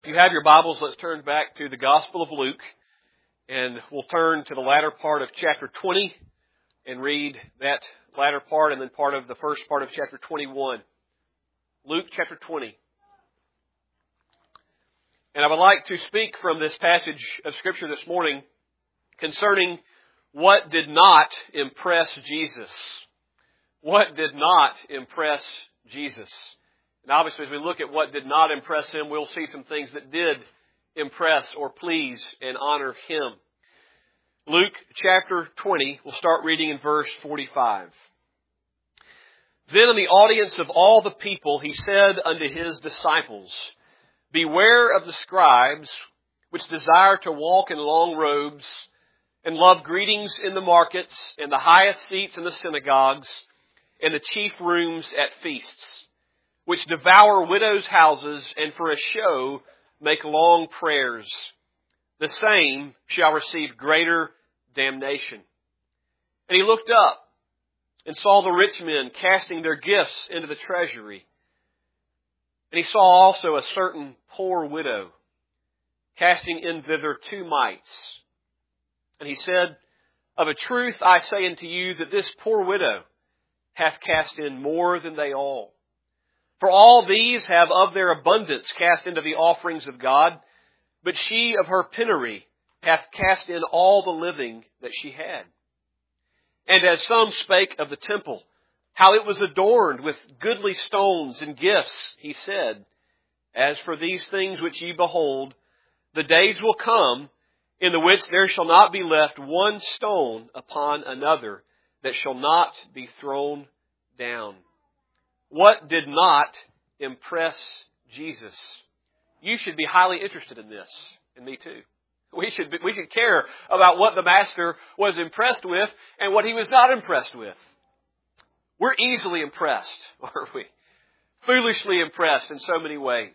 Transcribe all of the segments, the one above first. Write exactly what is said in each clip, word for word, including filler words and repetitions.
If you have your Bibles, let's turn back to the Gospel of Luke, and we'll turn to the latter part of chapter twenty and read that latter part and then part of the first part of chapter twenty-one. Luke chapter twenty. And I would like to speak from this passage of Scripture this morning concerning what did not impress Jesus. What did not impress Jesus? And obviously, as we look at what did not impress Him, we'll see some things that did impress or please and honor Him. Luke chapter twenty, we'll start reading in verse forty-five. Then in the audience of all the people, He said unto His disciples, Beware of the scribes, which desire to walk in long robes, and love greetings in the markets, and the highest seats in the synagogues, and the chief rooms at feasts, which devour widows' houses, and for a show make long prayers. The same shall receive greater damnation. And He looked up and saw the rich men casting their gifts into the treasury. And He saw also a certain poor widow casting in thither two mites. And He said, Of a truth I say unto you that this poor widow hath cast in more than they all. For all these have of their abundance cast into the offerings of God, but she of her penury hath cast in all the living that she had. And as some spake of the temple, how it was adorned with goodly stones and gifts, He said, As for these things which ye behold, the days will come in the which there shall not be left one stone upon another that shall not be thrown down. What did not impress Jesus? You should be highly interested in this, and me too. We should be, we should care about what the Master was impressed with and what He was not impressed with. We're easily impressed, aren't we? Foolishly impressed in so many ways.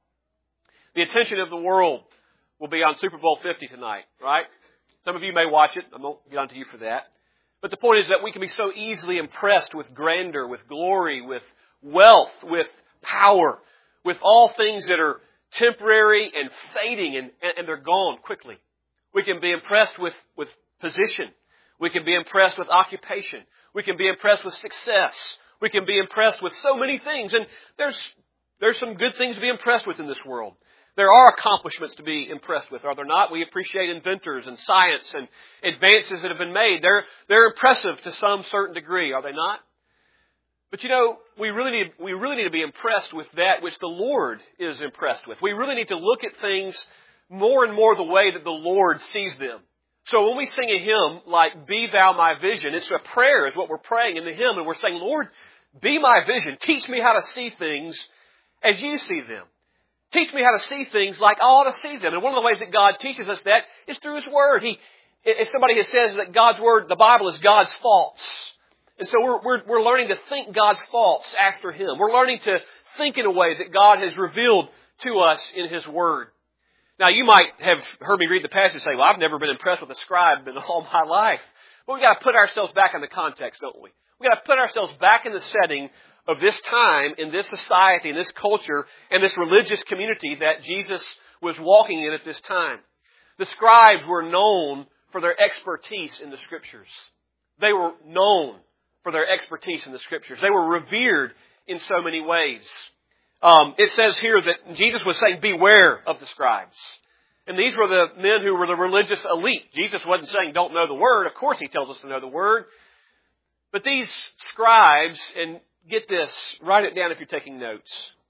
The attention of the world will be on Super Bowl fifty tonight, right? Some of you may watch it. I won't get on to you for that. But the point is that we can be so easily impressed with grandeur, with glory, with wealth, with power, with all things that are temporary and fading, and, and they're gone quickly. We can be impressed with, with position. We can be impressed with occupation. We can be impressed with success. We can be impressed with so many things. And there's, there's some good things to be impressed with in this world. There are accomplishments to be impressed with, are there not? We appreciate inventors and science and advances that have been made. They're, they're impressive to some certain degree, are they not? But you know, we really need, we really need to be impressed with that which the Lord is impressed with. We really need to look at things more and more the way that the Lord sees them. So when we sing a hymn like, Be Thou My Vision, it's a prayer, is what we're praying in the hymn, and we're saying, Lord, be my vision. Teach me how to see things as you see them. Teach me how to see things like I ought to see them. And one of the ways that God teaches us that is through His Word. He, as somebody has says that God's Word, the Bible is God's thoughts. And so we're, we're, we're learning to think God's thoughts after Him. We're learning to think in a way that God has revealed to us in His Word. Now, you might have heard me read the passage and say, well, I've never been impressed with a scribe in all my life. But we've got to put ourselves back in the context, don't we? We've got to put ourselves back in the setting of this time, in this society, in this culture, and this religious community that Jesus was walking in at this time. The scribes were known for their expertise in the Scriptures. They were known for their expertise in the Scriptures. They were revered in so many ways. Um, it says here that Jesus was saying, beware of the scribes. And these were the men who were the religious elite. Jesus wasn't saying don't know the Word. Of course He tells us to know the Word. But these scribes, and get this, write it down if you're taking notes.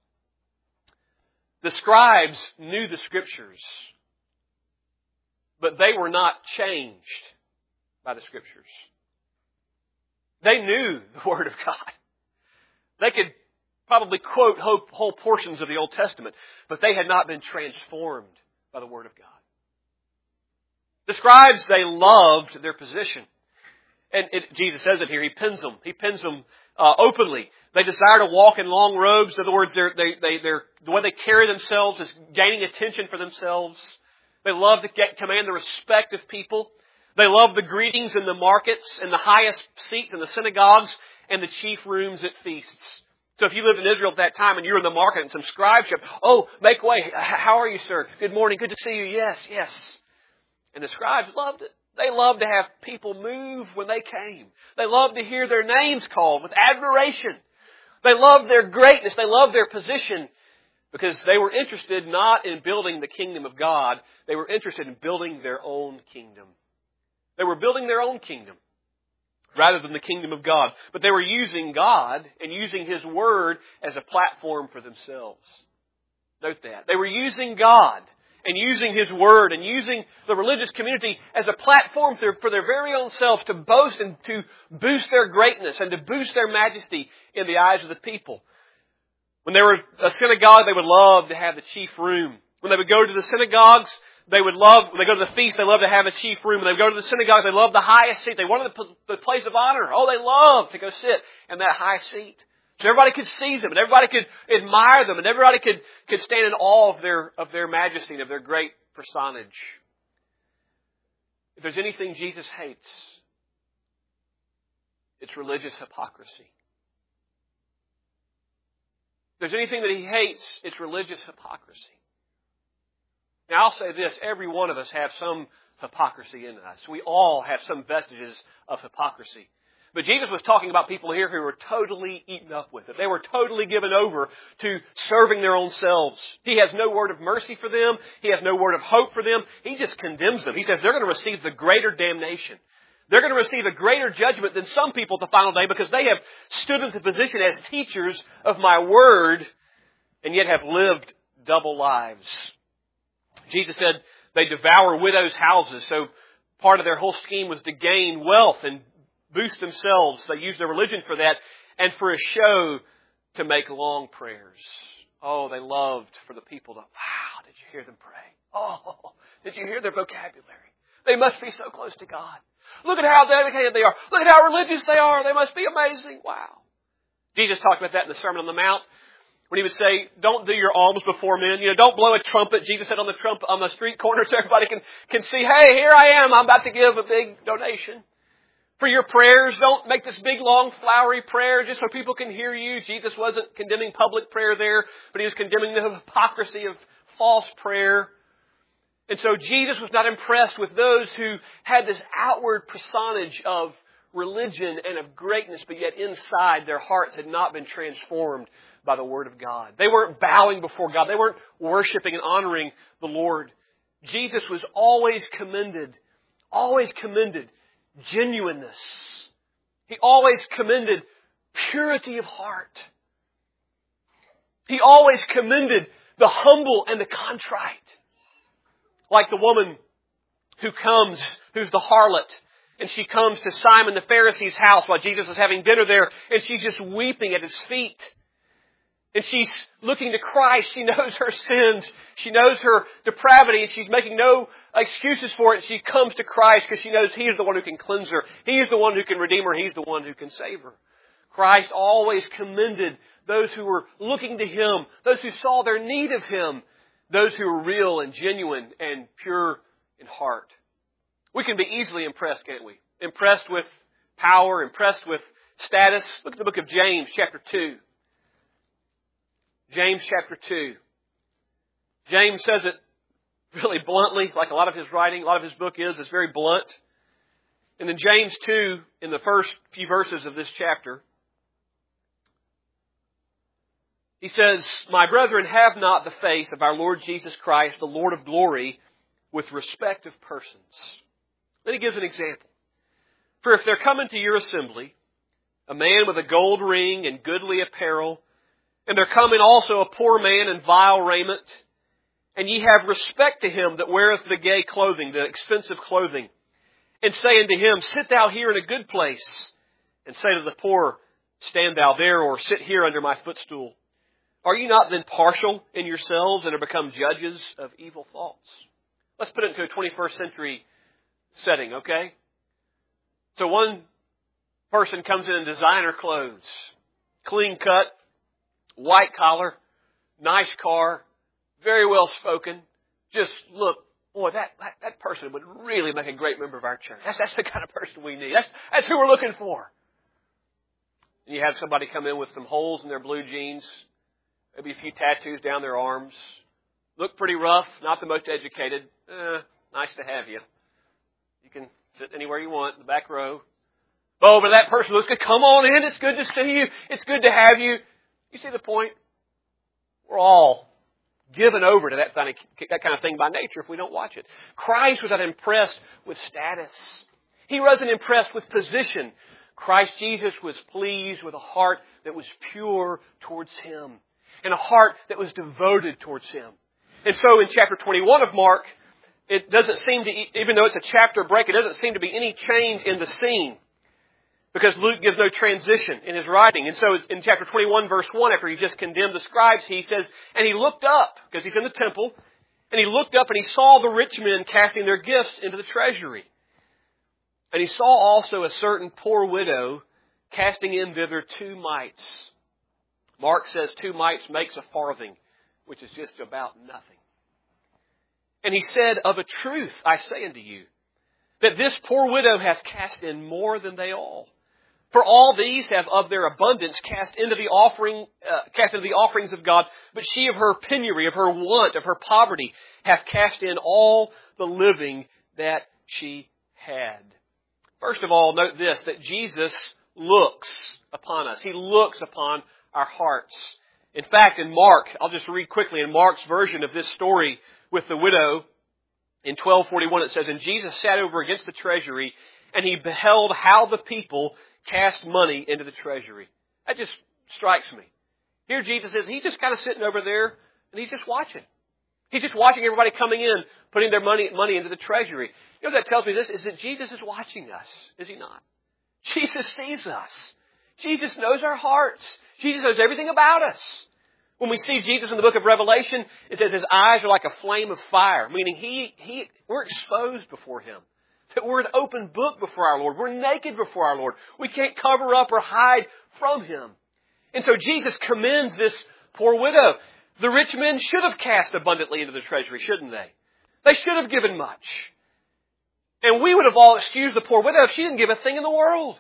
The scribes knew the Scriptures, but they were not changed by the Scriptures. They knew the Word of God. They could probably quote whole, whole portions of the Old Testament, but they had not been transformed by the Word of God. The scribes, they loved their position. And it, Jesus says it here, He pins them. He pins them uh, openly. They desire to walk in long robes. In other words, they're, they, they, they're, the way they carry themselves is gaining attention for themselves. They love to get, command the respect of people. They love the greetings in the markets and the highest seats in the synagogues and the chief rooms at feasts. So if you lived in Israel at that time and you were in the market and some scribes showed up, oh, make way. How are you, sir? Good morning. Good to see you. Yes, yes. And the scribes loved it. They loved to have people move when they came. They loved to hear their names called with admiration. They loved their greatness. They loved their position because they were interested not in building the kingdom of God. They were interested in building their own kingdom. They were building their own kingdom rather than the kingdom of God. But they were using God and using His Word as a platform for themselves. Note that. They were using God and using His Word and using the religious community as a platform for their very own selves to boast and to boost their greatness and to boost their majesty in the eyes of the people. When they were a synagogue, they would love to have the chief room. When they would go to the synagogues, they would love, when they go to the feast, they love to have a chief room. When they go to the synagogue, they love the highest seat. They wanted the place of honor. Oh, they loved to go sit in that high seat. So everybody could see them and everybody could admire them and everybody could, could stand in awe of their, of their majesty and of their great personage. If there's anything Jesus hates, it's religious hypocrisy. If there's anything that He hates, it's religious hypocrisy. Now I'll say this, every one of us have some hypocrisy in us. We all have some vestiges of hypocrisy. But Jesus was talking about people here who were totally eaten up with it. They were totally given over to serving their own selves. He has no word of mercy for them. He has no word of hope for them. He just condemns them. He says they're going to receive the greater damnation. They're going to receive a greater judgment than some people at the final day because they have stood into position as teachers of my word and yet have lived double lives. Jesus said they devour widows' houses. So part of their whole scheme was to gain wealth and boost themselves. They used their religion for that and for a show to make long prayers. Oh, they loved for the people to, wow, did you hear them pray? Oh, did you hear their vocabulary? They must be so close to God. Look at how dedicated they are. Look at how religious they are. They must be amazing. Wow. Jesus talked about that in the Sermon on the Mount when He would say, don't do your alms before men. You know, don't blow a trumpet. Jesus said on the trumpet, on the street corner so everybody can, can see, hey, here I am. I'm about to give a big donation. For your prayers, don't make this big, long, flowery prayer just so people can hear you. Jesus wasn't condemning public prayer there, but He was condemning the hypocrisy of false prayer. And so Jesus was not impressed with those who had this outward personage of religion and of greatness, but yet inside their hearts had not been transformed by the Word of God. They weren't bowing before God. They weren't worshiping and honoring the Lord. Jesus was always commended, always commended genuineness. He always commended purity of heart. He always commended the humble and the contrite. Like the woman who comes, who's the harlot, and she comes to Simon the Pharisee's house while Jesus is having dinner there, and she's just weeping at His feet. And she's looking to Christ. She knows her sins. She knows her depravity, and she's making no excuses for it. She comes to Christ because she knows He is the one who can cleanse her. He is the one who can redeem her. He's the one who can save her. Christ always commended those who were looking to Him, those who saw their need of Him, those who are real and genuine and pure in heart. We can be easily impressed, can't we? Impressed with power, impressed with status. Look at the book of James, chapter two. James, chapter two. James says it really bluntly, like a lot of his writing, a lot of his book is. It's very blunt. And in James two, in the first few verses of this chapter, he says, my brethren, have not the faith of our Lord Jesus Christ, the Lord of glory, with respect of persons. Then he gives an example. For if there come into your assembly a man with a gold ring and goodly apparel, and there come in also a poor man in vile raiment, and ye have respect to him that weareth the gay clothing, the expensive clothing, and say unto him, sit thou here in a good place, and say to the poor, stand thou there, or sit here under my footstool. Are you not then partial in yourselves and are become judges of evil thoughts? Let's put it into a twenty-first century setting, okay? So one person comes in in designer clothes, clean cut, white collar, nice car, very well spoken. Just look, boy, that, that, that person would really make a great member of our church. That's, that's the kind of person we need. That's, that's who we're looking for. and you have somebody come in with some holes in their blue jeans, maybe a few tattoos down their arms, look pretty rough, not the most educated. Eh, nice to have you. You can sit anywhere you want in the back row. Oh, but that person looks good. Come on in. It's good to see you. It's good to have you. You see the point? We're all given over to that kind of, that kind of thing by nature if we don't watch it. Christ was not impressed with status. He wasn't impressed with position. Christ Jesus was pleased with a heart that was pure towards Him and a heart that was devoted towards Him. And so in chapter twenty-one of Mark, it doesn't seem to, even though it's a chapter break, it doesn't seem to be any change in the scene because Luke gives no transition in his writing. And so in chapter twenty-one, verse one, after he just condemned the scribes, he says, and he looked up, because he's in the temple, and he looked up and he saw the rich men casting their gifts into the treasury. And he saw also a certain poor widow casting in thither two mites. Mark says two mites makes a farthing, which is just about nothing. And he said, of a truth, I say unto you, that this poor widow hath cast in more than they all. For all these have of their abundance cast into the offering, uh, cast into the offerings of God, but she of her penury, of her want, of her poverty, hath cast in all the living that she had. First of all, note this, that Jesus looks upon us. He looks upon our hearts. In fact, in Mark, I'll just read quickly, in Mark's version of this story with the widow, in twelve forty-one it says, and Jesus sat over against the treasury, and he beheld how the people cast money into the treasury. That just strikes me. Here Jesus is, he's just kind of sitting over there, and he's just watching. He's just watching everybody coming in, putting their money, money into the treasury. You know what that tells me this? Is that Jesus is watching us, is He not? Jesus sees us. Jesus knows our hearts. Jesus knows everything about us. When we see Jesus in the book of Revelation, it says His eyes are like a flame of fire, meaning he, he, we're exposed before Him. That we're an open book before our Lord. We're naked before our Lord. We can't cover up or hide from Him. And so Jesus commends this poor widow. The rich men should have cast abundantly into the treasury, shouldn't they? They should have given much. And we would have all excused the poor widow if she didn't give a thing in the world.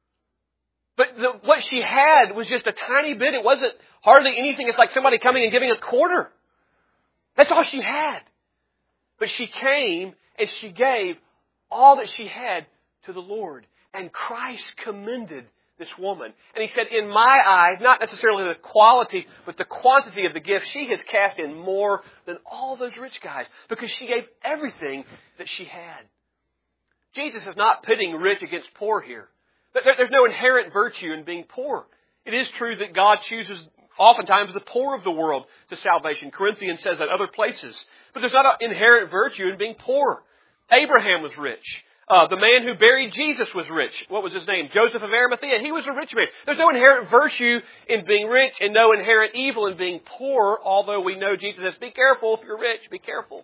But the, what she had was just a tiny bit. It wasn't hardly anything. It's like somebody coming and giving a quarter. That's all she had. But she came and she gave all that she had to the Lord. And Christ commended this woman. And He said, in my eyes, not necessarily the quality, but the quantity of the gift, she has cast in more than all those rich guys because she gave everything that she had. Jesus is not pitting rich against poor here. There's no inherent virtue in being poor. It is true that God chooses oftentimes the poor of the world to salvation. Corinthians says that other places. But there's not an inherent virtue in being poor. Abraham was rich. Uh, the man who buried Jesus was rich. What was his name? Joseph of Arimathea. He was a rich man. There's no inherent virtue in being rich and no inherent evil in being poor, although we know Jesus says, be careful if you're rich, be careful.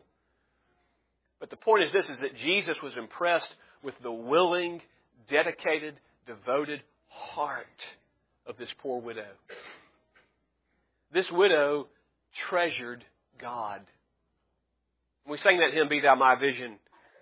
But the point is this, is that Jesus was impressed with the willing, dedicated, devoted heart of this poor widow. This widow treasured God. We sang that hymn, Be Thou My Vision.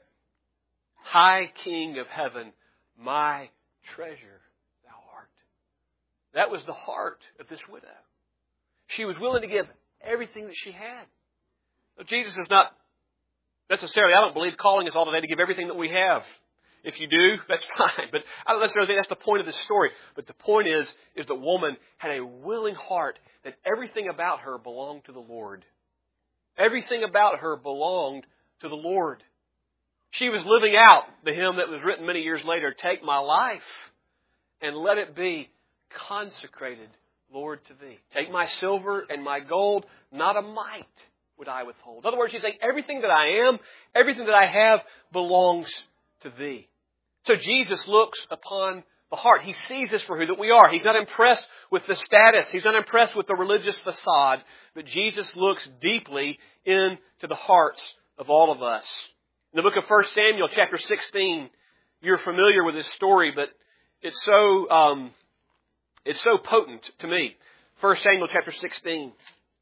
High King of heaven, my treasure thou art. That was the heart of this widow. She was willing to give everything that she had. Now, Jesus is not necessarily, I don't believe, calling us all today to give everything that we have. If you do, that's fine. But I don't necessarily think that's the point of this story. But the point is, is the woman had a willing heart that everything about her belonged to the Lord. Everything about her belonged to the Lord. She was living out the hymn that was written many years later, take my life and let it be consecrated, Lord, to Thee. Take my silver and my gold, not a mite would I withhold. In other words, she's saying everything that I am, everything that I have belongs to Thee. So Jesus looks upon the heart. He sees us for who that we are. He's not impressed with the status. He's not impressed with the religious facade. But Jesus looks deeply into the hearts of all of us. In the book of First Samuel, chapter sixteen, you're familiar with this story, but it's so um, it's so potent to me. First Samuel, chapter sixteen.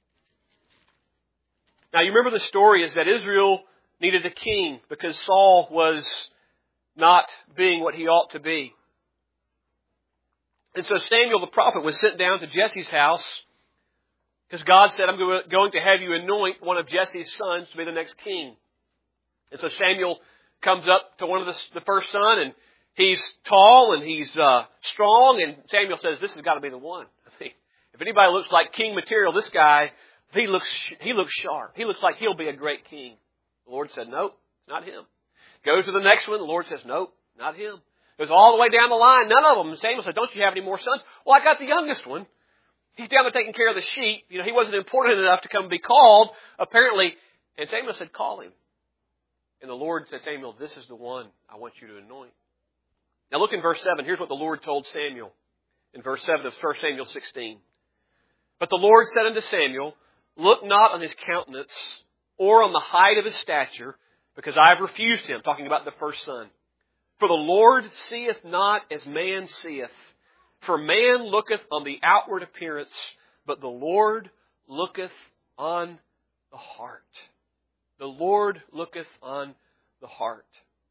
Now, you remember the story is that Israel needed a king because Saul was not being what he ought to be. And so Samuel the prophet was sent down to Jesse's house because God said, I'm going to have you anoint one of Jesse's sons to be the next king. And so Samuel comes up to one of the, the first son, and he's tall and he's uh, strong, and Samuel says, this has got to be the one. I mean, if anybody looks like king material, this guy, he looks he looks sharp. He looks like he'll be a great king. The Lord said, nope, it's not him. Goes to the next one, the Lord says, nope, not him. Goes all the way down the line, none of them. And Samuel said, don't you have any more sons? Well, I got the youngest one. He's down there taking care of the sheep. You know, he wasn't important enough to come and be called, apparently. And Samuel said, call him. And the Lord said, Samuel, this is the one I want you to anoint. Now look in verse seven. Here's what the Lord told Samuel in verse seven of First Samuel sixteen. But the Lord said unto Samuel, look not on his countenance or on the height of his stature, because I have refused him, talking about the first son. For the Lord seeth not as man seeth. For man looketh on the outward appearance, but the Lord looketh on the heart. The Lord looketh on the heart.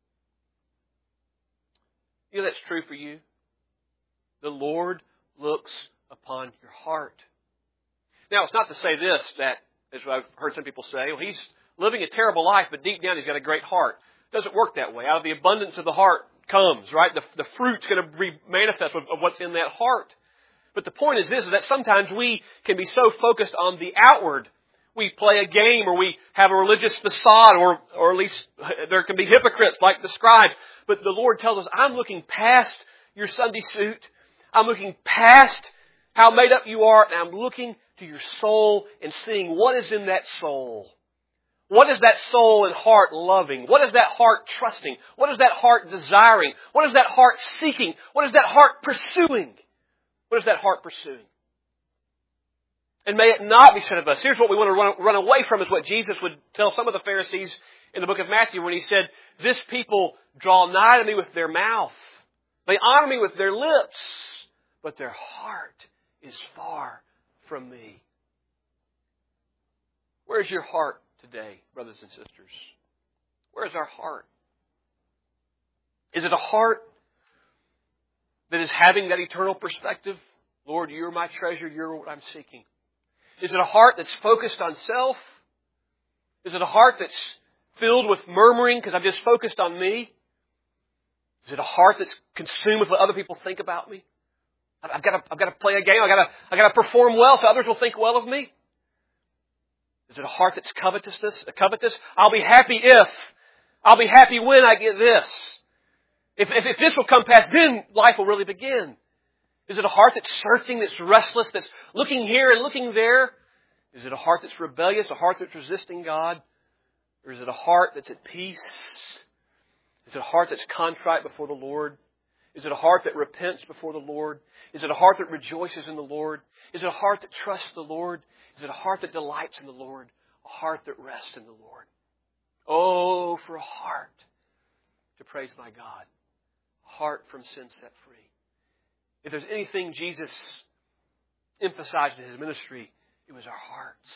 You know that's true for you? The Lord looks upon your heart. Now, it's not to say this, that, as I've heard some people say, well, he's living a terrible life, but deep down he's got a great heart. It doesn't work that way. Out of the abundance of the heart comes, right? The, the fruit's going to be manifest of, of what's in that heart. But the point is this, is that sometimes we can be so focused on the outward. We play a game, or we have a religious facade, or, or at least there can be hypocrites like the scribes. But the Lord tells us, I'm looking past your Sunday suit. I'm looking past how made up you are, and I'm looking to your soul and seeing what is in that soul. What is that soul and heart loving? What is that heart trusting? What is that heart desiring? What is that heart seeking? What is that heart pursuing? What is that heart pursuing? And may it not be said of us. Here's what we want to run, run away from, is what Jesus would tell some of the Pharisees in the book of Matthew when he said, this people draw nigh to me with their mouth. They honor me with their lips, but their heart is far from me. Where's your heart today, brothers and sisters? Where's our heart? Is it a heart that is having that eternal perspective? Lord, you're my treasure. You're what I'm seeking. Is it a heart that's focused on self? Is it a heart that's filled with murmuring because I'm just focused on me? Is it a heart that's consumed with what other people think about me? I've got to, I've got to play a game. I've got to, I've got to perform well so others will think well of me. Is it a heart that's covetousness? A covetous? I'll be happy if. I'll be happy when I get this. If, if, if this will come past, then life will really begin. Is it a heart that's searching, that's restless, that's looking here and looking there? Is it a heart that's rebellious, a heart that's resisting God? Or is it a heart that's at peace? Is it a heart that's contrite before the Lord? Is it a heart that repents before the Lord? Is it a heart that rejoices in the Lord? Is it a heart that trusts the Lord? Is it a heart that delights in the Lord? A heart that rests in the Lord? Oh, for a heart to praise my God. A heart from sin set free. If there's anything Jesus emphasized in His ministry, it was our hearts.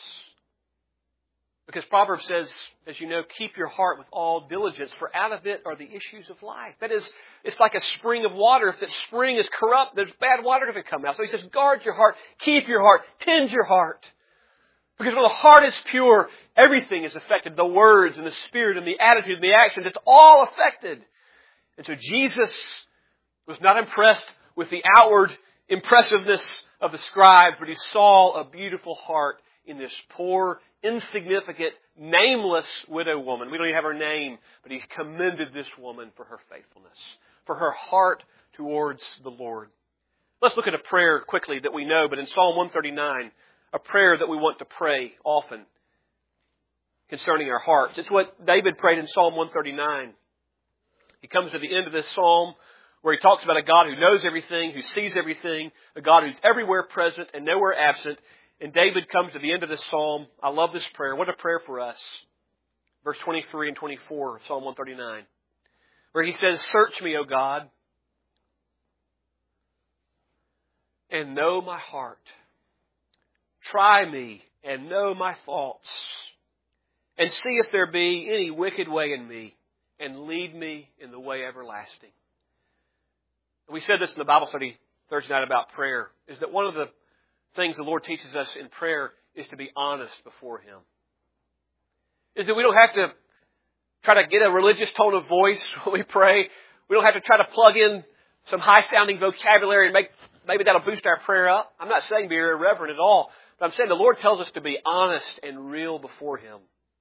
Because Proverbs says, as you know, keep your heart with all diligence, for out of it are the issues of life. That is, it's like a spring of water. If that spring is corrupt, there's bad water going to come out. So He says, guard your heart, keep your heart, tend your heart. Because when the heart is pure, everything is affected. The words and the spirit and the attitude and the actions, it's all affected. And so Jesus was not impressed with the outward impressiveness of the scribes, but He saw a beautiful heart in this poor, insignificant, nameless widow woman. We don't even have her name, but He commended this woman for her faithfulness, for her heart towards the Lord. Let's look at a prayer quickly that we know, but in Psalm one thirty-nine, a prayer that we want to pray often concerning our hearts. It's what David prayed in Psalm one thirty-nine. He comes to the end of this psalm where he talks about a God who knows everything, who sees everything, a God who's everywhere present and nowhere absent. And David comes to the end of this psalm. I love this prayer. What a prayer for us. Verse twenty-three and twenty-four of Psalm one thirty-nine. Where he says, search me, O God, and know my heart. Try me and know my thoughts. And see if there be any wicked way in me, and lead me in the way everlasting. We said this in the Bible study Thursday night about prayer is that one of the things the Lord teaches us in prayer is to be honest before Him. Is that we don't have to try to get a religious tone of voice when we pray. We don't have to try to plug in some high-sounding vocabulary and make maybe that'll boost our prayer up. I'm not saying be irreverent at all. But I'm saying the Lord tells us to be honest and real before Him.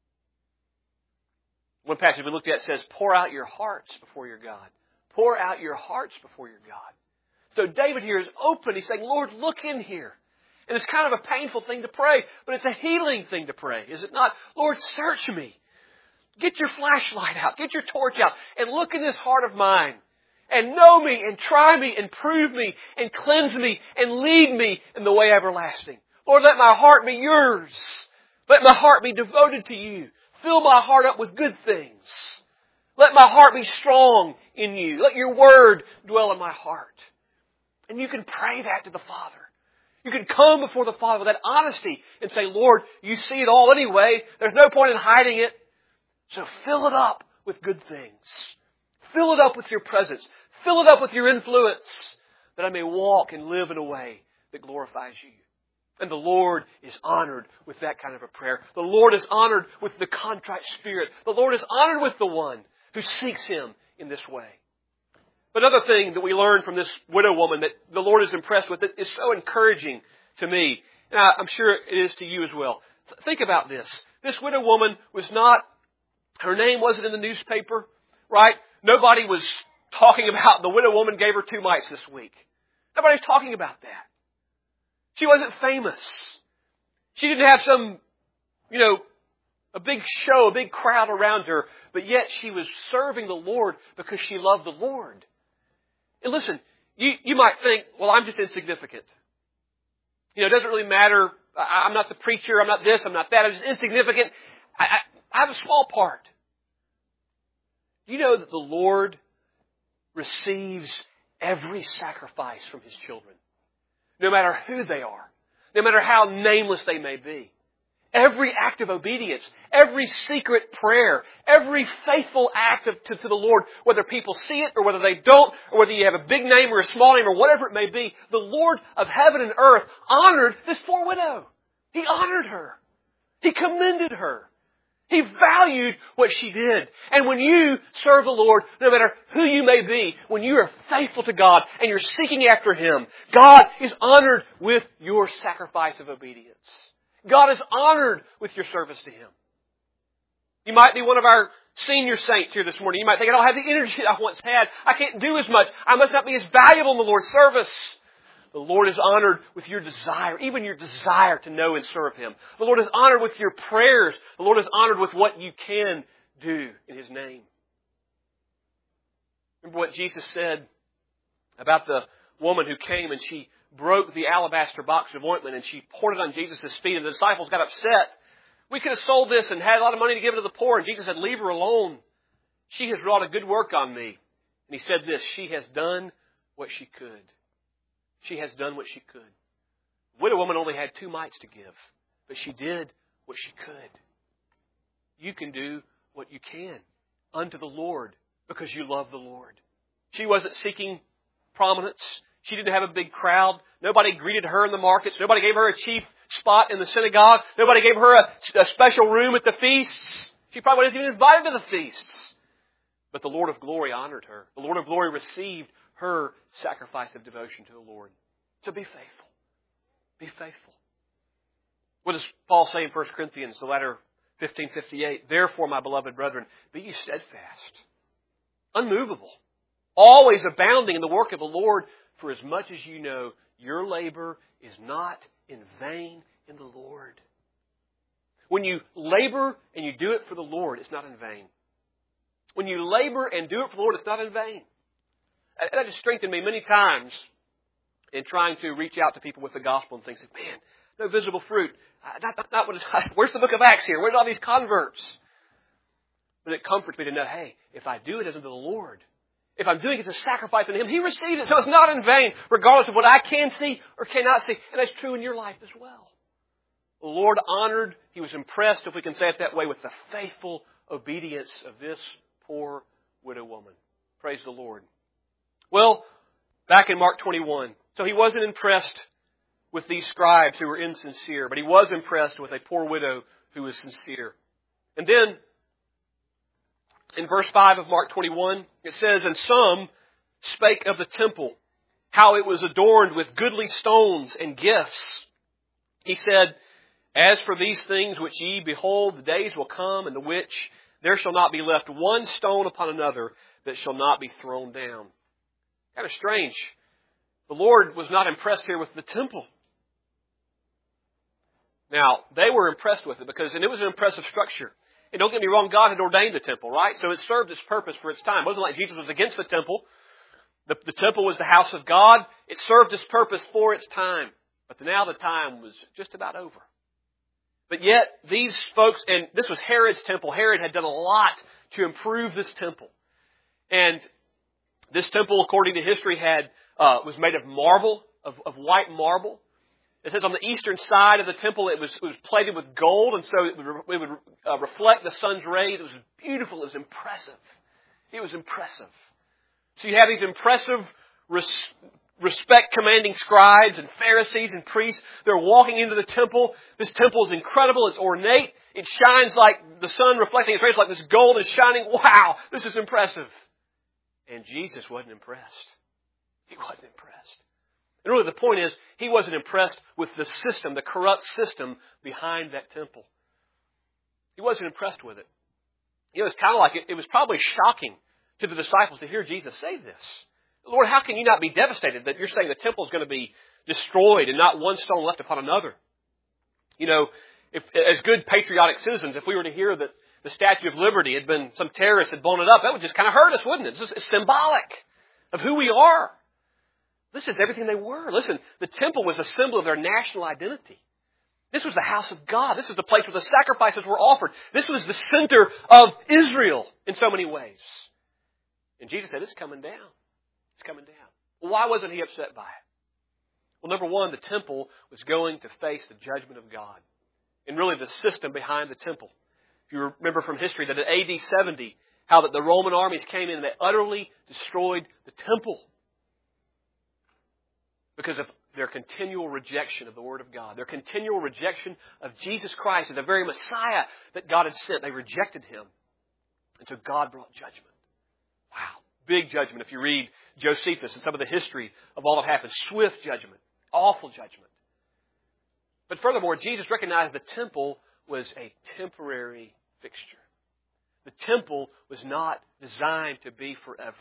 One passage we looked at says, pour out your hearts before your God. Pour out your hearts before your God. So David here is open. He's saying, Lord, look in here. And it's kind of a painful thing to pray, but it's a healing thing to pray, is it not? Lord, search me. Get your flashlight out. Get your torch out. And look in this heart of mine. And know me and try me and prove me and cleanse me and lead me in the way everlasting. Lord, let my heart be yours. Let my heart be devoted to you. Fill my heart up with good things. Let my heart be strong in you. Let your word dwell in my heart. And you can pray that to the Father. You can come before the Father with that honesty and say, Lord, you see it all anyway. There's no point in hiding it. So fill it up with good things. Fill it up with your presence. Fill it up with your influence, that I may walk and live in a way that glorifies you. And the Lord is honored with that kind of a prayer. The Lord is honored with the contrite spirit. The Lord is honored with the one who seeks Him in this way. But another thing that we learn from this widow woman that the Lord is impressed with that is so encouraging to me, and I'm sure it is to you as well. Think about this. This widow woman was not, her name wasn't in the newspaper, right? Nobody was talking about the widow woman gave her two mites this week. Nobody's talking about that. She wasn't famous. She didn't have some, you know, a big show, a big crowd around her, but yet she was serving the Lord because she loved the Lord. And listen, you, you might think, well, I'm just insignificant. You know, it doesn't really matter. I, I'm not the preacher. I'm not this. I'm not that. I'm just insignificant. I, I, I have a small part. You know that the Lord receives every sacrifice from His children, no matter who they are, no matter how nameless they may be. Every act of obedience, every secret prayer, every faithful act of, to, to the Lord, whether people see it or whether they don't, or whether you have a big name or a small name or whatever it may be, the Lord of heaven and earth honored this poor widow. He honored her. He commended her. He valued what she did. And when you serve the Lord, no matter who you may be, when you are faithful to God and you're seeking after Him, God is honored with your sacrifice of obedience. God is honored with your service to Him. You might be one of our senior saints here this morning. You might think, I don't have the energy I once had. I can't do as much. I must not be as valuable in the Lord's service. The Lord is honored with your desire, even your desire to know and serve Him. The Lord is honored with your prayers. The Lord is honored with what you can do in His name. Remember what Jesus said about the woman who came and she broke the alabaster box of ointment and she poured it on Jesus' feet, and the disciples got upset. We could have sold this and had a lot of money to give it to the poor. And Jesus said, leave her alone. She has wrought a good work on me. And He said this, she has done what she could. She has done what she could. The widow woman only had two mites to give, but she did what she could. You can do what you can unto the Lord because you love the Lord. She wasn't seeking prominence. She didn't have a big crowd. Nobody greeted her in the markets. Nobody gave her a chief spot in the synagogue. Nobody gave her a, a special room at the feasts. She probably wasn't even invited to the feasts. But the Lord of glory honored her. The Lord of glory received her sacrifice of devotion to the Lord. So be faithful. Be faithful. What does Paul say in First Corinthians, the letter fifteen fifty-eight? Therefore, my beloved brethren, be ye steadfast, unmovable, always abounding in the work of the Lord, for as much as you know, your labor is not in vain in the Lord. When you labor and you do it for the Lord, it's not in vain. When you labor and do it for the Lord, it's not in vain. That has strengthened me many times in trying to reach out to people with the gospel and things like, man, no visible fruit. Not, not, not what is, where's the book of Acts here? Where's all these converts? But it comforts me to know, hey, if I do it as unto the Lord, if I'm doing it as a sacrifice unto Him, He receives it. So it's not in vain, regardless of what I can see or cannot see. And that's true in your life as well. The Lord honored, He was impressed, if we can say it that way, with the faithful obedience of this poor widow woman. Praise the Lord. Well, back in Mark twenty-one, So he wasn't impressed with these scribes who were insincere, but he was impressed with a poor widow who was sincere. And then, in verse five of Mark twenty-one, it says, "And some spake of the temple, how it was adorned with goodly stones and gifts. He said, As for these things which ye behold, the days will come in the which there shall not be left one stone upon another that shall not be thrown down." Kind of strange. The Lord was not impressed here with the temple. Now, they were impressed with it because, and it was an impressive structure. And don't get me wrong, God had ordained the temple, right? So it served its purpose for its time. It wasn't like Jesus was against the temple. The, the temple was the house of God. It served its purpose for its time. But now the time was just about over. But yet, these folks, and this was Herod's temple. Herod had done a lot to improve this temple. And this temple, according to history, had uh, was made of marble, of, of white marble. It says on the eastern side of the temple, it was, it was plated with gold, and so it would, it would uh, reflect the sun's rays. It was beautiful. It was impressive. It was impressive. So you have these impressive, res- respect-commanding scribes and Pharisees and priests. They're walking into the temple. This temple is incredible. It's ornate. It shines like the sun reflecting its rays, like this gold is shining. Wow, this is impressive. And Jesus wasn't impressed. He wasn't impressed. And really the point is, he wasn't impressed with the system, the corrupt system behind that temple. He wasn't impressed with it. You know, it's kind of like, it, it was probably shocking to the disciples to hear Jesus say this. Lord, how can you not be devastated that you're saying the temple is going to be destroyed and not one stone left upon another? You know, if as good patriotic citizens, if we were to hear that the Statue of Liberty had been, some terrorist had blown it up, that would just kind of hurt us, wouldn't it? It's, just, it's symbolic of who we are. This is everything they were. Listen, the temple was a symbol of their national identity. This was the house of God. This was the place where the sacrifices were offered. This was the center of Israel in so many ways. And Jesus said, it's coming down. It's coming down. Well, why wasn't he upset by it? Well, number one, the temple was going to face the judgment of God. And really the system behind the temple. If you remember from history that in A D seventy, how that the Roman armies came in and they utterly destroyed the temple. Because of their continual rejection of the Word of God. Their continual rejection of Jesus Christ and the very Messiah that God had sent. They rejected Him. And so God brought judgment. Wow. Big judgment. If you read Josephus and some of the history of all that happened. Swift judgment. Awful judgment. But furthermore, Jesus recognized the temple was a temporary fixture. The temple was not designed to be forever.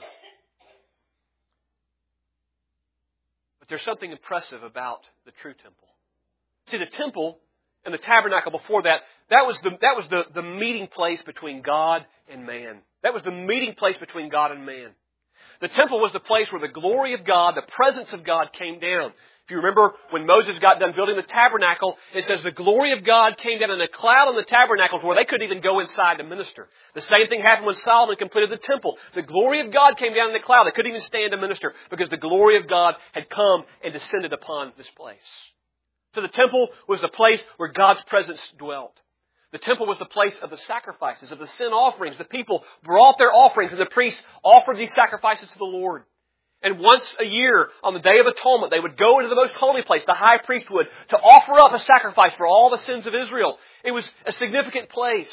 But there's something impressive about the true temple. See, the temple and the tabernacle before that, that was the, that was the, the meeting place between God and man. That was the meeting place between God and man. The temple was the place where the glory of God, the presence of God came down. If you remember when Moses got done building the tabernacle, it says the glory of God came down in a cloud on the tabernacle where they couldn't even go inside to minister. The same thing happened when Solomon completed the temple. The glory of God came down in the cloud. They couldn't even stand to minister because the glory of God had come and descended upon this place. So the temple was the place where God's presence dwelt. The temple was the place of the sacrifices, of the sin offerings. The people brought their offerings and the priests offered these sacrifices to the Lord. And once a year, on the Day of Atonement, they would go into the most holy place, the high priest would, to offer up a sacrifice for all the sins of Israel. It was a significant place.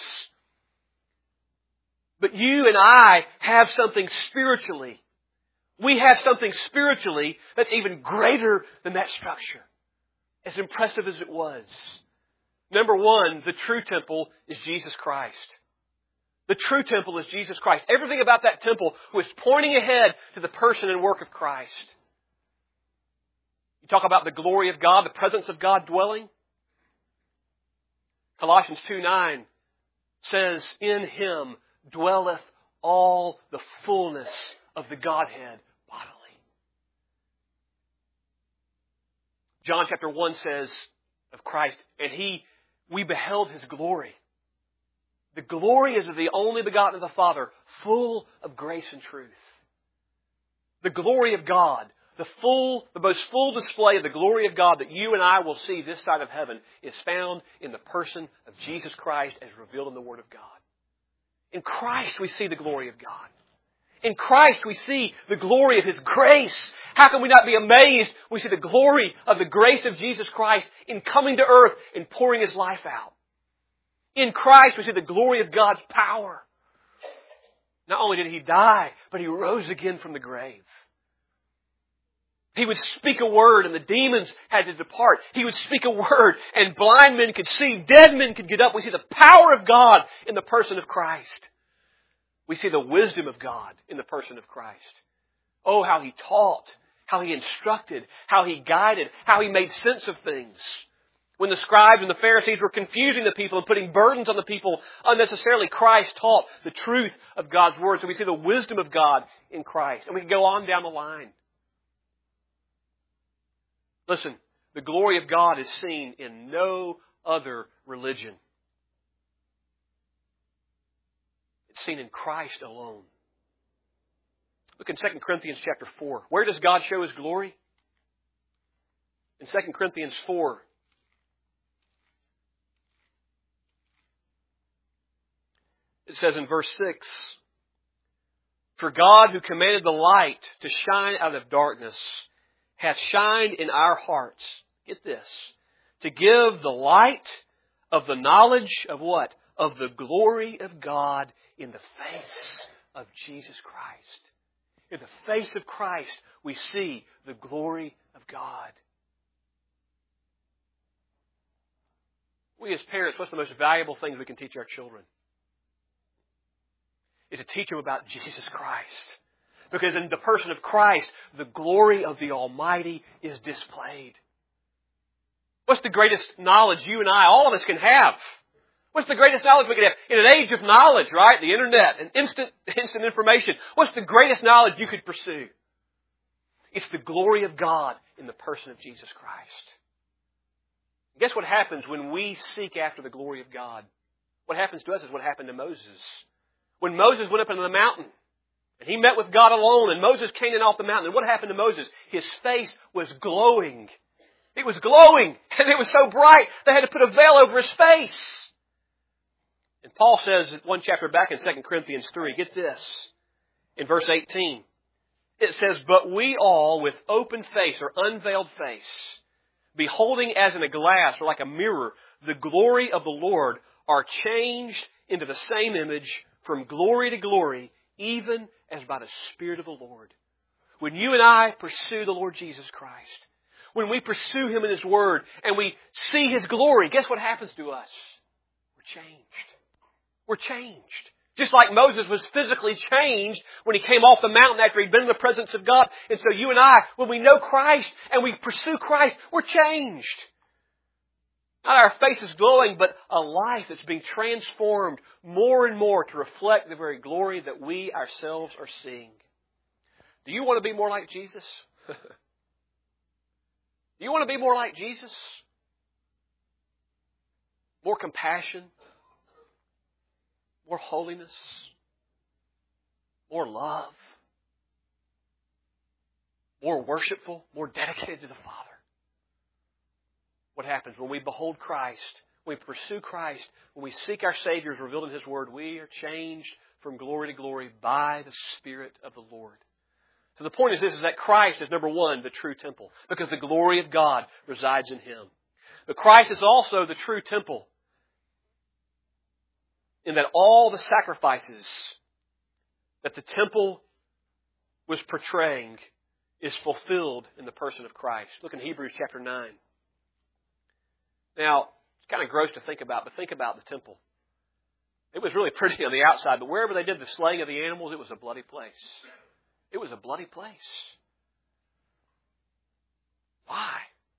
But you and I have something spiritually. We have something spiritually that's even greater than that structure. As impressive as it was. Number one, the true temple is Jesus Christ. The true temple is Jesus Christ. Everything about that temple was pointing ahead to the person and work of Christ. You talk about the glory of God, the presence of God dwelling. Colossians two nine says, in Him dwelleth all the fullness of the Godhead bodily. John chapter one says of Christ, and He, we beheld His glory. The glory is of the only begotten of the Father, full of grace and truth. The glory of God, the full, the most full display of the glory of God that you and I will see this side of heaven is found in the person of Jesus Christ as revealed in the Word of God. In Christ we see the glory of God. In Christ we see the glory of His grace. How can we not be amazed when we see the glory of the grace of Jesus Christ in coming to earth and pouring His life out? In Christ we see the glory of God's power. Not only did He die, but He rose again from the grave. He would speak a word and the demons had to depart. He would speak a word and blind men could see, dead men could get up. We see the power of God in the person of Christ. We see the wisdom of God in the person of Christ. Oh, how He taught, how He instructed, how He guided, how He made sense of things. When the scribes and the Pharisees were confusing the people and putting burdens on the people unnecessarily, Christ taught the truth of God's Word. So we see the wisdom of God in Christ. And we can go on down the line. Listen, the glory of God is seen in no other religion. It's seen in Christ alone. Look in Second Corinthians chapter four. Where does God show His glory? In Second Corinthians four. It says in verse six, "For God who commanded the light to shine out of darkness hath shined in our hearts," get this, "to give the light of the knowledge of what? Of the glory of God in the face of Jesus Christ." In the face of Christ, we see the glory of God. We as parents, what's the most valuable things we can teach our children? Is to teach them about Jesus Christ. Because in the person of Christ, the glory of the Almighty is displayed. What's the greatest knowledge you and I, all of us, can have? What's the greatest knowledge we can have? In an age of knowledge, right? The internet and instant, instant information. What's the greatest knowledge you could pursue? It's the glory of God in the person of Jesus Christ. Guess what happens when we seek after the glory of God? What happens to us is what happened to Moses. When Moses went up into the mountain, and he met with God alone, and Moses came in off the mountain. And what happened to Moses? His face was glowing. It was glowing, and it was so bright, they had to put a veil over his face. And Paul says, one chapter back in Second Corinthians three, get this, in verse eighteen. It says, "But we all with open face," or unveiled face, "beholding as in a glass," or like a mirror, "the glory of the Lord, are changed into the same image from glory to glory, even as by the Spirit of the Lord." When you and I pursue the Lord Jesus Christ, when we pursue Him in His Word, and we see His glory, guess what happens to us? We're changed. We're changed. Just like Moses was physically changed when he came off the mountain after he'd been in the presence of God. And so you and I, when we know Christ and we pursue Christ, we're changed. Not our faces glowing, but a life that's being transformed more and more to reflect the very glory that we ourselves are seeing. Do you want to be more like Jesus? Do you want to be more like Jesus? More compassion? More holiness? More love? More worshipful? More dedicated to the Father? What happens when we behold Christ, when we pursue Christ, when we seek our Savior as revealed in His Word, we are changed from glory to glory by the Spirit of the Lord. So the point is this, is that Christ is, number one, the true temple, because the glory of God resides in Him. But Christ is also the true temple, in that all the sacrifices that the temple was portraying is fulfilled in the person of Christ. Look in Hebrews chapter nine. Now, it's kind of gross to think about, but think about the temple. It was really pretty on the outside, but wherever they did the slaying of the animals, it was a bloody place. It was a bloody place. Why?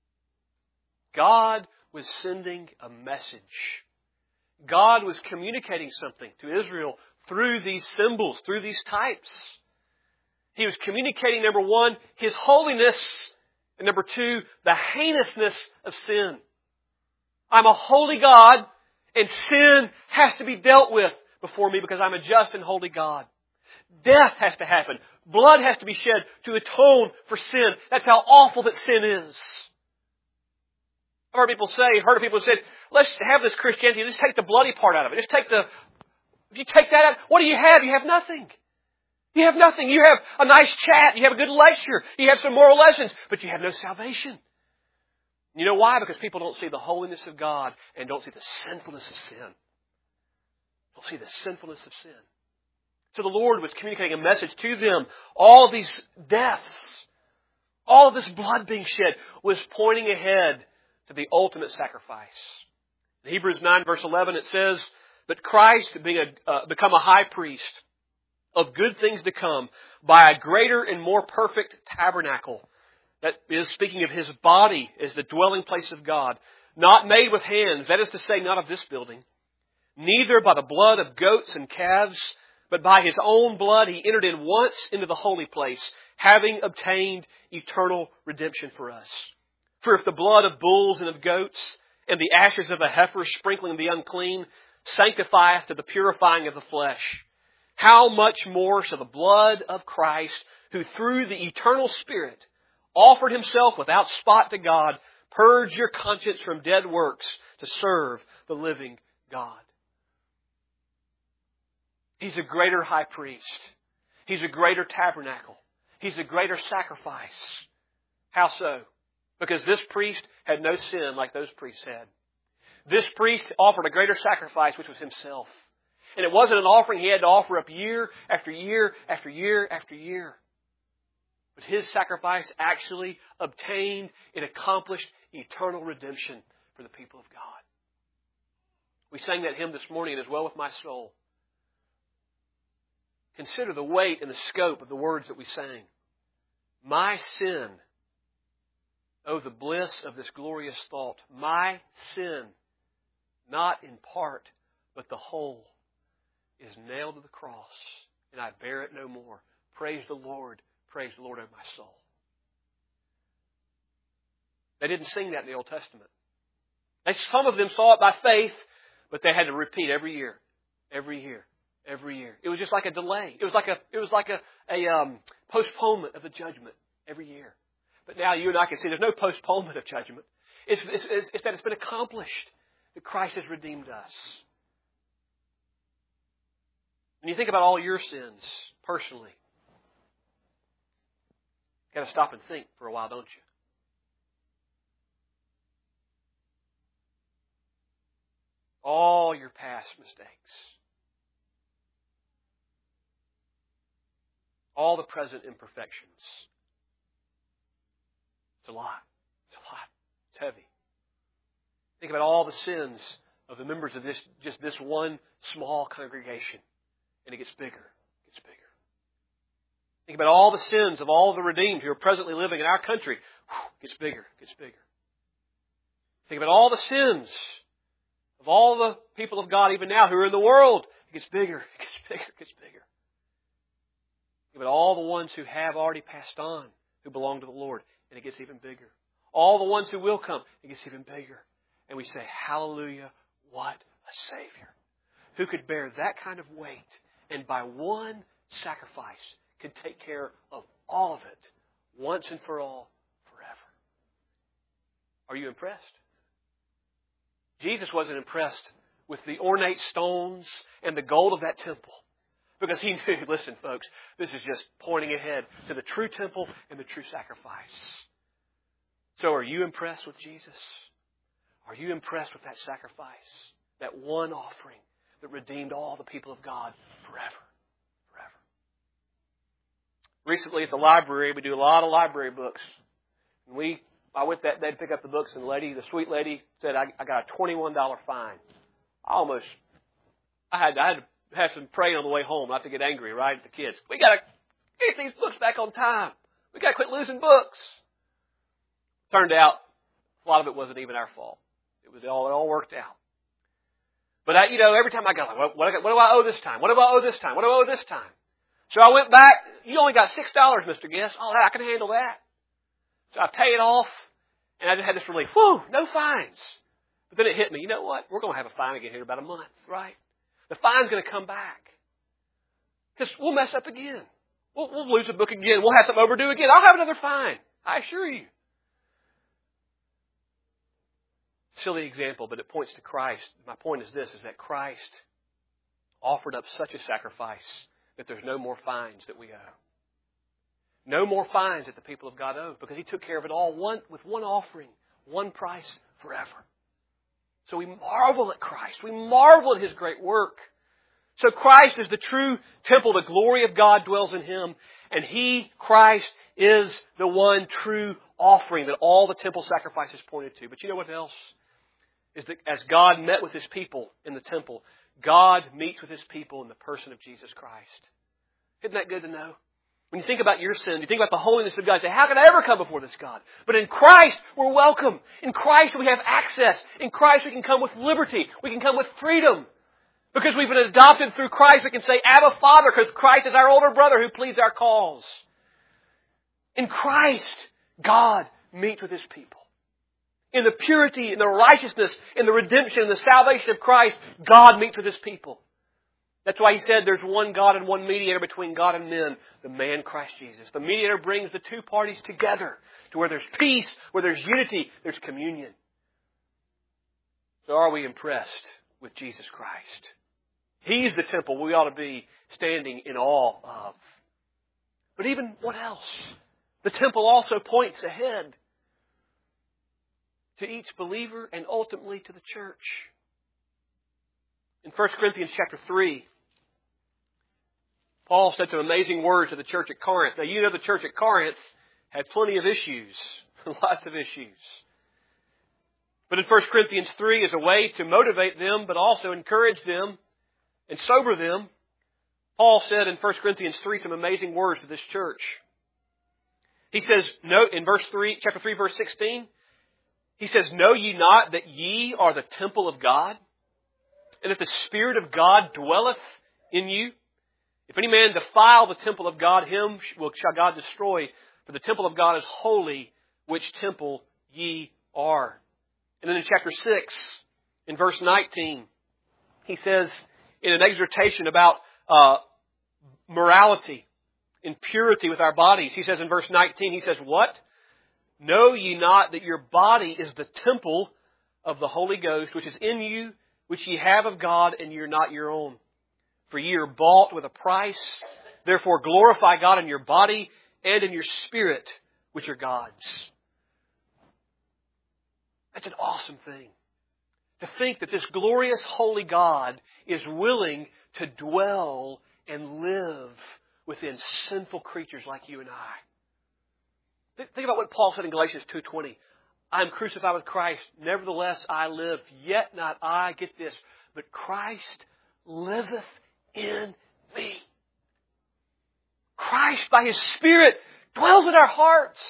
God was sending a message. God was communicating something to Israel through these symbols, through these types. He was communicating, number one, His holiness, and number two, the heinousness of sin. I'm a holy God, and sin has to be dealt with before me because I'm a just and holy God. Death has to happen. Blood has to be shed to atone for sin. That's how awful that sin is. I've heard people say, heard people say, let's have this Christianity, just take the bloody part out of it. Just take the, if you take that out, what do you have? You have nothing. You have nothing. You have a nice chat. You have a good lecture. You have some moral lessons, but you have no salvation. You know why? Because people don't see the holiness of God and don't see the sinfulness of sin. Don't see the sinfulness of sin. So the Lord was communicating a message to them. All of these deaths, all of this blood being shed was pointing ahead to the ultimate sacrifice. In Hebrews nine verse eleven it says, "But Christ being a, uh, become a high priest of good things to come by a greater and more perfect tabernacle." That is speaking of His body as the dwelling place of God, not made with hands, that is to say, not of this building. Neither by the blood of goats and calves, but by His own blood He entered in once into the holy place, having obtained eternal redemption for us. For if the blood of bulls and of goats and the ashes of a heifer sprinkling the unclean sanctifieth to the purifying of the flesh, how much more shall the blood of Christ, who through the eternal Spirit offered Himself without spot to God, purge your conscience from dead works to serve the living God. He's a greater high priest. He's a greater tabernacle. He's a greater sacrifice. How so? Because this priest had no sin like those priests had. This priest offered a greater sacrifice, which was Himself. And it wasn't an offering He had to offer up year after year after year after year. But His sacrifice actually obtained and accomplished eternal redemption for the people of God. We sang that hymn this morning, "It Is Well With My Soul." Consider the weight and the scope of the words that we sang. My sin, oh, the bliss of this glorious thought. My sin, not in part, but the whole, is nailed to the cross, and I bear it no more. Praise the Lord. Praise the Lord, O my soul. They didn't sing that in the Old Testament. They, some of them saw it by faith, but they had to repeat every year, every year, every year. It was just like a delay. It was like a, it was like a, a um, postponement of the judgment every year. But now you and I can see there's no postponement of judgment. It's, it's, it's, it's that it's been accomplished, that Christ has redeemed us. When you think about all your sins personally, you've got to stop and think for a while, don't you? All your past mistakes. All the present imperfections. It's a lot. It's a lot. It's heavy. Think about all the sins of the members of this, just this one small congregation. And it gets bigger. It gets bigger. Think about all the sins of all the redeemed who are presently living in our country. It gets bigger. It gets bigger. Think about all the sins of all the people of God even now who are in the world. It gets bigger. It gets bigger. It gets bigger. Think about all the ones who have already passed on, who belong to the Lord. And it gets even bigger. All the ones who will come, it gets even bigger. And we say, hallelujah, what a Savior. Who could bear that kind of weight and by one sacrifice could take care of all of it once and for all, forever. Are you impressed? Jesus wasn't impressed with the ornate stones and the gold of that temple. Because He knew, listen folks, this is just pointing ahead to the true temple and the true sacrifice. So are you impressed with Jesus? Are you impressed with that sacrifice? That one offering that redeemed all the people of God forever. Forever. Recently at the library, we do a lot of library books. And we, I went that day to pick up the books, and the lady, the sweet lady, said, I, I got a twenty-one dollars fine. I almost, I had, I had to have some praying on the way home, not to get angry, right, at the kids. We got to get these books back on time. We got to quit losing books. Turned out, a lot of it wasn't even our fault. It was all, it all worked out. But I, you know, every time I go, what, what, what do I owe this time? What do I owe this time? What do I owe this time? So I went back. You only got six dollars, Mister Guest. Oh, I can handle that. So I pay it off, and I just had this relief. Whew, no fines. But then it hit me. You know what? We're going to have a fine again here in about a month, right? The fine's going to come back. Because we'll mess up again. We'll, we'll lose a book again. We'll have something overdue again. I'll have another fine. I assure you. Silly example, but it points to Christ. My point is this, is that Christ offered up such a sacrifice that there's no more fines that we owe. No more fines that the people of God owe, because He took care of it all one with one offering, one price forever. So we marvel at Christ. We marvel at His great work. So Christ is the true temple. The glory of God dwells in Him. And He, Christ, is the one true offering that all the temple sacrifices pointed to. But you know what else? Is that as God met with His people in the temple, God meets with His people in the person of Jesus Christ. Isn't that good to know? When you think about your sin, you think about the holiness of God, you say, how can I ever come before this God? But in Christ, we're welcome. In Christ, we have access. In Christ, we can come with liberty. We can come with freedom. Because we've been adopted through Christ, we can say, Abba, Father, because Christ is our older brother who pleads our cause. In Christ, God meets with His people. In the purity, in the righteousness, in the redemption, in the salvation of Christ, God meets with His people. That's why He said there's one God and one mediator between God and men, the man Christ Jesus. The mediator brings the two parties together to where there's peace, where there's unity, there's communion. So are we impressed with Jesus Christ? He's the temple we ought to be standing in awe of. But even what else? The temple also points ahead to each believer and ultimately to the church. In First Corinthians chapter three, Paul said some amazing words to the church at Corinth. Now, you know the church at Corinth had plenty of issues, lots of issues. But in First Corinthians three, as a way to motivate them, but also encourage them and sober them, Paul said in First Corinthians three some amazing words to this church. He says, note in verse three, chapter three, verse sixteen, he says, know ye not that ye are the temple of God, and that the Spirit of God dwelleth in you? If any man defile the temple of God, him shall God destroy. For the temple of God is holy, which temple ye are. And then in chapter six, in verse nineteen, he says, in an exhortation about uh, morality and purity with our bodies, he says in verse nineteen, he says, what? Know ye not that your body is the temple of the Holy Ghost, which is in you, which ye have of God, and ye are not your own? For ye are bought with a price. Therefore glorify God in your body and in your spirit, which are God's. That's an awesome thing. To think that this glorious holy God is willing to dwell and live within sinful creatures like you and I. Think about what Paul said in Galatians two twenty. I am crucified with Christ. Nevertheless I live. Yet not I, get this, but Christ liveth in me. Christ, by His Spirit, dwells in our hearts.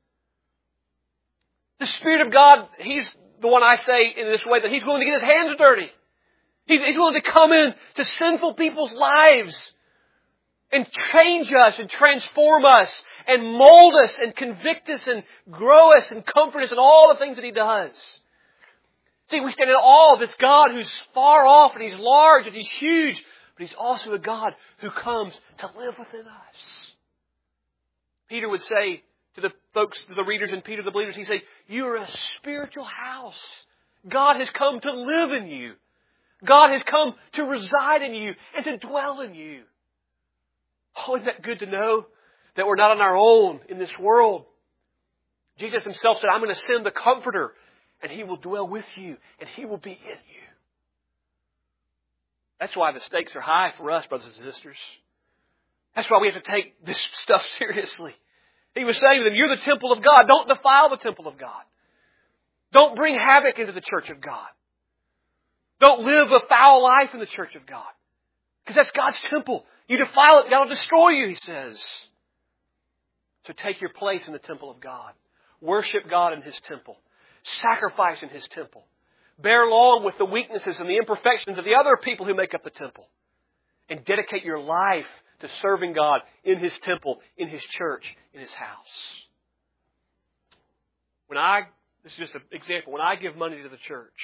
The Spirit of God, He's the one I say in this way, that He's willing to get His hands dirty. He's, he's willing to come in to sinful people's lives and change us and transform us and mold us and convict us and grow us and comfort us in all the things that He does. See, we stand in awe of this God who's far off and He's large and He's huge, but He's also a God who comes to live within us. Peter would say to the folks, to the readers in Peter the Believers, he'd say, you are a spiritual house. God has come to live in you. God has come to reside in you and to dwell in you. Oh, isn't that good to know that we're not on our own in this world? Jesus Himself said, I'm going to send the Comforter, and He will dwell with you, and He will be in you. That's why the stakes are high for us, brothers and sisters. That's why we have to take this stuff seriously. He was saying to them, you're the temple of God. Don't defile the temple of God. Don't bring havoc into the church of God. Don't live a foul life in the church of God. Because that's God's temple. You defile it, God will destroy you, He says. So take your place in the temple of God. Worship God in His temple. Sacrifice in His temple. Bear along with the weaknesses and the imperfections of the other people who make up the temple. And dedicate your life to serving God in His temple, in His church, in His house. When I, this is just an example, when I give money to the church,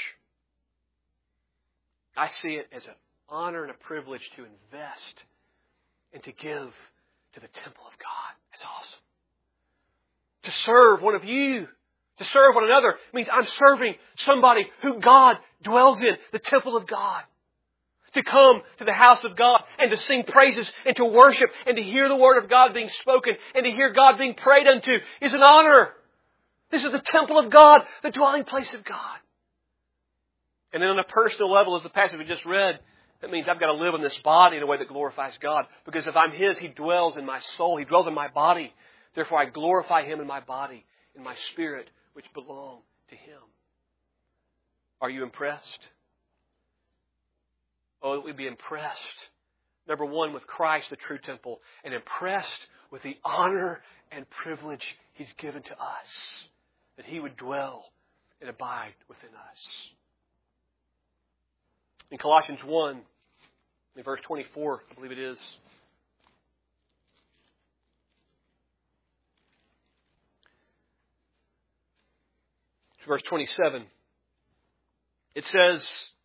I see it as an honor and a privilege to invest and to give to the temple of God. It's awesome. To serve one of you, to serve one another, means I'm serving somebody who God dwells in, the temple of God. to come to the house of God and to sing praises and to worship and to hear the Word of God being spoken and to hear God being prayed unto is an honor. This is the temple of God, the dwelling place of God. And then on a personal level, as the passage we just read, that means I've got to live in this body in a way that glorifies God. Because if I'm His, He dwells in my soul. He dwells in my body. Therefore, I glorify Him in my body, in my spirit, which belong to Him. Are you impressed? Oh, that we'd be impressed. Number one, with Christ, the true temple, and impressed with the honor and privilege He's given to us, that He would dwell and abide within us. In Colossians one, in verse twenty-four, I believe it is, verse twenty-seven, it says,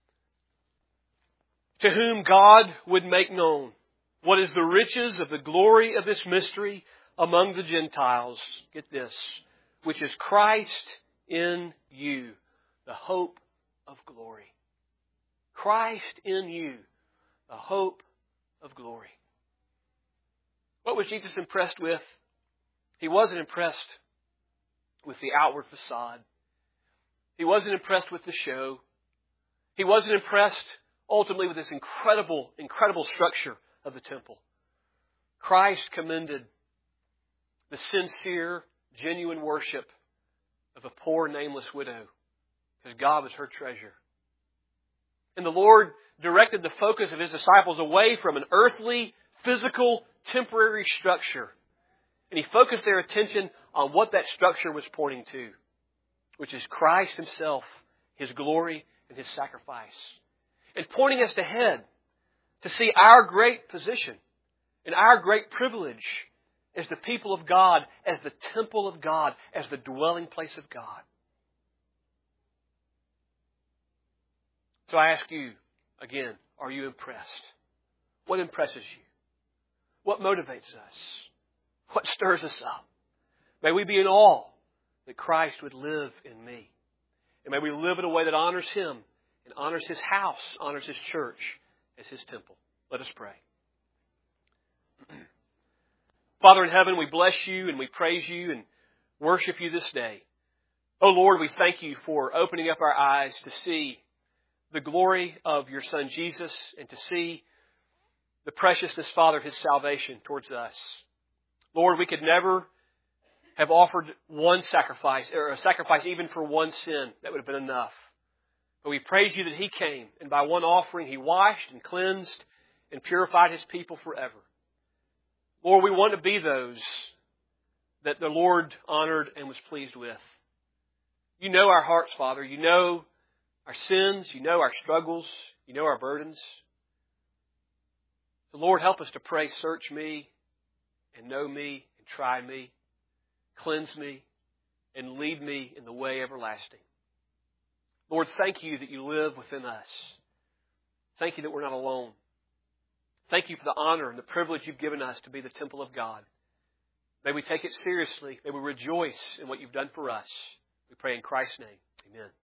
to whom God would make known what is the riches of the glory of this mystery among the Gentiles. Get this, which is Christ in you, the hope of glory. Christ in you, the hope of glory. What was Jesus impressed with? He wasn't impressed with the outward facade. He wasn't impressed with the show. He wasn't impressed ultimately with this incredible, incredible structure of the temple. Christ commended the sincere, genuine worship of a poor, nameless widow because God was her treasure. And the Lord directed the focus of His disciples away from an earthly, physical, temporary structure. And He focused their attention on what that structure was pointing to, which is Christ Himself, His glory, and His sacrifice. And pointing us ahead to see our great position and our great privilege as the people of God, as the temple of God, as the dwelling place of God. So I ask you again, are you impressed? What impresses you? What motivates us? What stirs us up? May we be in awe that Christ would live in me. And may we live in a way that honors Him and honors His house, honors His church as His temple. Let us pray. Father in heaven, we bless You and we praise You and worship You this day. Oh Lord, we thank You for opening up our eyes to see the glory of Your Son Jesus and to see the preciousness, Father, of His salvation towards us. Lord, we could never have offered one sacrifice, or a sacrifice even for one sin. That would have been enough. But we praise You that He came, and by one offering He washed and cleansed and purified His people forever. Lord, we want to be those that the Lord honored and was pleased with. You know our hearts, Father. You know our sins. You know our struggles. You know our burdens. So Lord, help us to pray, search me and know me and try me. Cleanse me and lead me in the way everlasting. Lord, thank You that You live within us. Thank You that we're not alone. Thank You for the honor and the privilege You've given us to be the temple of God. May we take it seriously. May we rejoice in what You've done for us. We pray in Christ's name. Amen.